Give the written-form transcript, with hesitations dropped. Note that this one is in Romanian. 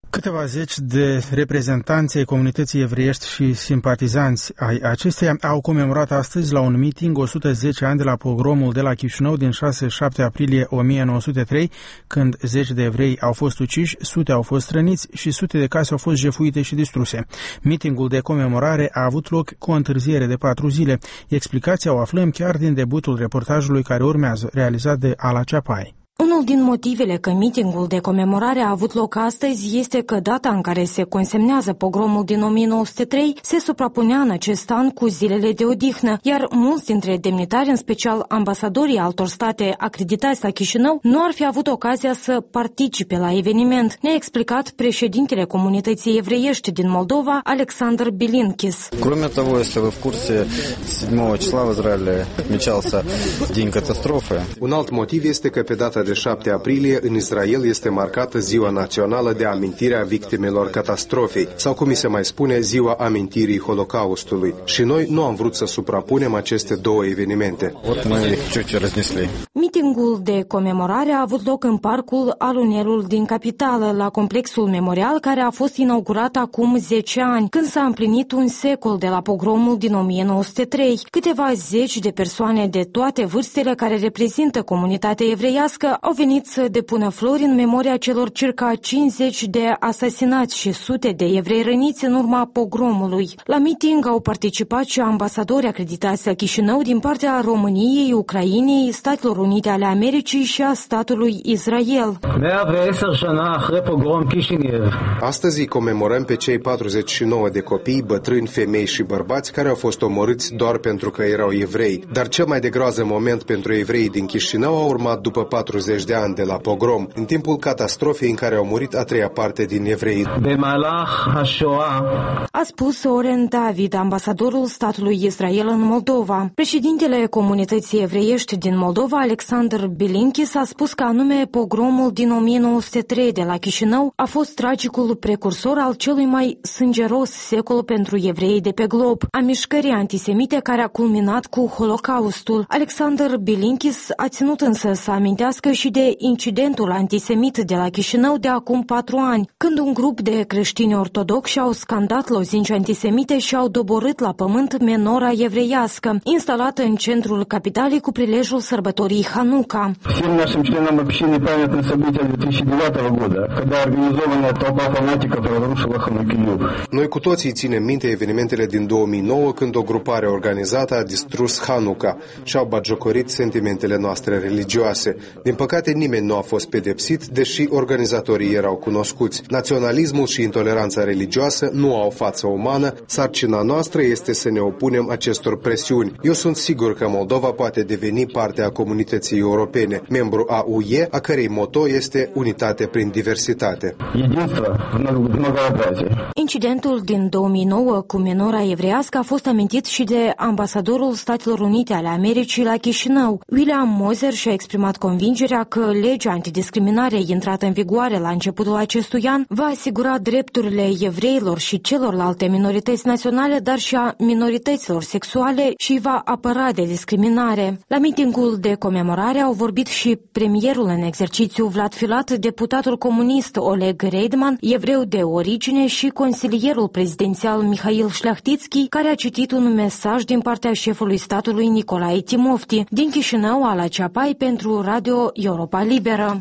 Câteva zeci de reprezentanți ai comunității evreiești și simpatizanți ai acesteia au comemorat astăzi la un meeting 110 ani de la pogromul de la Chișinău din 6-7 aprilie 1903, când zeci de evrei au fost uciși, sute au fost răniți și sute de case au fost jefuite și distruse. Meetingul de comemorare a avut loc cu o întârziere de 4 zile. Explicația o aflăm chiar din debutul reportajului care urmează, realizat de Ala Ceapai. Unul din motivele că mitingul de comemorare a avut loc astăzi este că data în care se consemnează pogromul din 1903 se suprapunea în acest an cu zilele de odihnă, iar mulți dintre demnitari, în special ambasadorii altor state acreditați la Chișinău, nu ar fi avut ocazia să participe la eveniment, ne-a explicat președintele comunității evreiești din Moldova, Alexander Bilinkis. Кроме того, если вы в курсе, 7 числа в Израиле отмечался День катастрофы. Un alt motiv este că pe data de 7 aprilie în Israel este marcată Ziua Națională de Amintire a Victimelor Catastrofei, sau cum se mai spune, Ziua Amintirii Holocaustului. Și noi nu am vrut să suprapunem aceste două evenimente. Mitingul de comemorare a avut loc în parcul Alunelul din capitală, la complexul memorial care a fost inaugurat acum 10 ani, când s-a împlinit un secol de la pogromul din 1903. Câteva zeci de persoane de toate vârstele care reprezintă comunitatea evreiască au venit să depună flori în memoria celor circa 50 de asasinați și sute de evrei răniți în urma pogromului. La meeting au participat și ambasadori acreditați la Chișinău din partea României, Ucrainei, Statelor Unite ale Americii și a statului Israel. Astăzi comemorăm pe cei 49 de copii, bătrâni, femei și bărbați care au fost omorâți doar pentru că erau evrei. Dar cel mai de groază moment pentru evreii din Chișinău a urmat după 40 de ani de la pogrom, în timpul catastrofei în care au murit a treia parte din evrei. A spus Oren David, ambasadorul statului Israel în Moldova. Președintele comunității evreiești din Moldova, Alexander Bilinkis, a spus că anume pogromul din 1903 de la Chișinău a fost tragicul precursor al celui mai sângeros secol pentru evreii de pe glob, a mișcării antisemite care a culminat cu Holocaustul. Alexander Bilinkis a ținut însă să amintească și de incidentul antisemit de la Chișinău de acum 4 ani, când un grup de creștini ortodoxi au scandat lozinci antisemite și au doborât la pământ menora evreiască, instalată în centrul capitalei cu prilejul sărbătorii Hanuca. Noi cu toții ținem minte evenimentele din 2009, când o grupare organizată a distrus Hanuca și au batjocorit sentimentele noastre religioase. Din păcate, nimeni nu a fost pedepsit, deși organizatorii erau cunoscuți. Naționalismul și intoleranța religioasă nu au față umană. Sarcina noastră este să ne opunem acestor presiuni. Eu sunt sigur că Moldova poate deveni parte a comunității europene, membru a UE, a cărei moto este unitate prin diversitate. Incidentul din 2009 cu menora evreiască a fost amintit și de ambasadorul Statelor Unite ale Americii la Chișinău. William Moser și-a exprimat convingerea că legea antidiscriminare intrată în vigoare la începutul acestui an va asigura drepturile evreilor și celorlalte minorități naționale, dar și a minorităților sexuale și va apăra de discriminare. La mitingul de comemorare au vorbit și premierul în exercițiu Vlad Filat, deputatul comunist Oleg Reidman, evreu de origine, și consilierul prezidențial Mihail Șleachtițchi, care a citit un mesaj din partea șefului statului Nicolae Timofti. Din Chișinău, Ala Ceapai pentru Radio Europa Liberă.